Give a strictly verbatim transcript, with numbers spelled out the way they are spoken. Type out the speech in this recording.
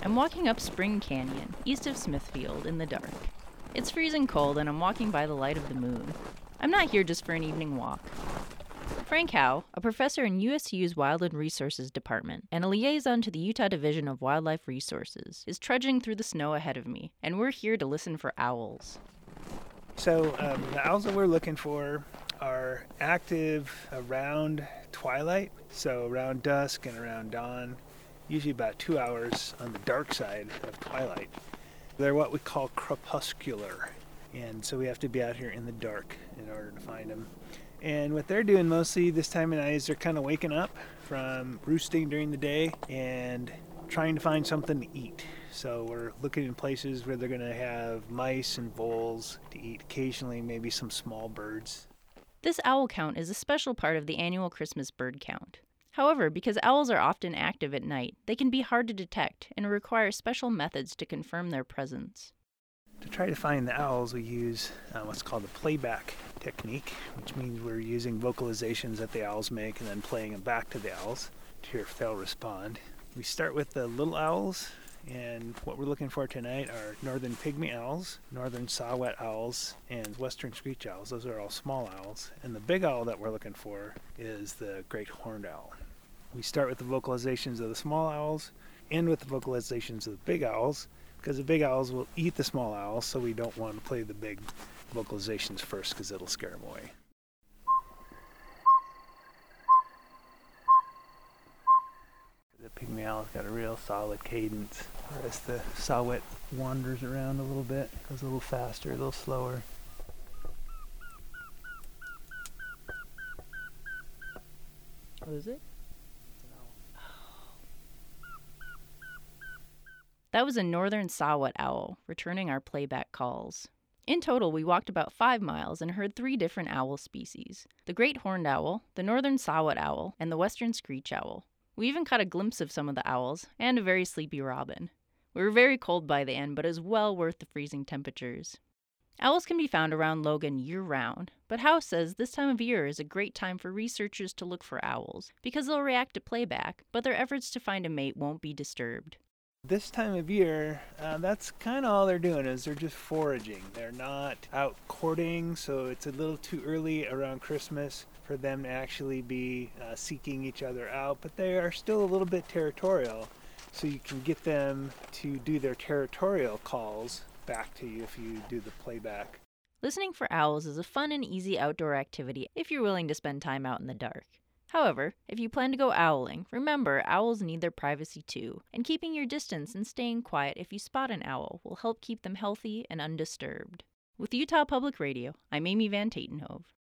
I'm walking up Spring Canyon, east of Smithfield, in the dark. It's freezing cold and I'm walking by the light of the moon. I'm not here just for an evening walk. Frank Howe, a professor in U S U's Wildland Resources Department and a liaison to the Utah Division of Wildlife Resources, is trudging through the snow ahead of me, and we're here to listen for owls. So um, the owls that we're looking for are active around twilight, so around dusk and around dawn, usually about two hours on the dark side of twilight. They're what we call crepuscular, and so we have to be out here in the dark in order to find them. And what they're doing mostly this time of night is they're kind of waking up from roosting during the day and trying to find something to eat. So we're looking in places where they're going to have mice and voles to eat, occasionally maybe some small birds. This owl count is a special part of the annual Christmas bird count. However, because owls are often active at night, they can be hard to detect and require special methods to confirm their presence. To try to find the owls, we use uh, what's called the playback technique, which means we're using vocalizations that the owls make and then playing them back to the owls to hear if they'll respond. We start with the little owls, and what we're looking for tonight are northern pygmy owls, northern saw-whet owls, and western screech owls. Those are all small owls. And the big owl that we're looking for is the great horned owl. We start with the vocalizations of the small owls, end with the vocalizations of the big owls, because the big owls will eat the small owls, so we don't want to play the big vocalizations first because it'll scare them away. The pygmy owl's got a real solid cadence, whereas the saw-whet wanders around a little bit, goes a little faster, a little slower. What is it? That was a northern saw-whet owl, returning our playback calls. In total, we walked about five miles and heard three different owl species: the great horned owl, the northern saw-whet owl, and the western screech owl. We even caught a glimpse of some of the owls, and a very sleepy robin. We were very cold by the end, but it was well worth the freezing temperatures. Owls can be found around Logan year-round, but Howe says this time of year is a great time for researchers to look for owls, because they'll react to playback, but their efforts to find a mate won't be disturbed. This time of year, uh, that's kind of all they're doing, is they're just foraging. They're not out courting, so it's a little too early around Christmas for them to actually be uh, seeking each other out, but they are still a little bit territorial, so you can get them to do their territorial calls back to you if you do the playback. Listening for owls is a fun and easy outdoor activity if you're willing to spend time out in the dark. However, if you plan to go owling, remember owls need their privacy too, and keeping your distance and staying quiet if you spot an owl will help keep them healthy and undisturbed. With Utah Public Radio, I'm Amy Van Tatenhove.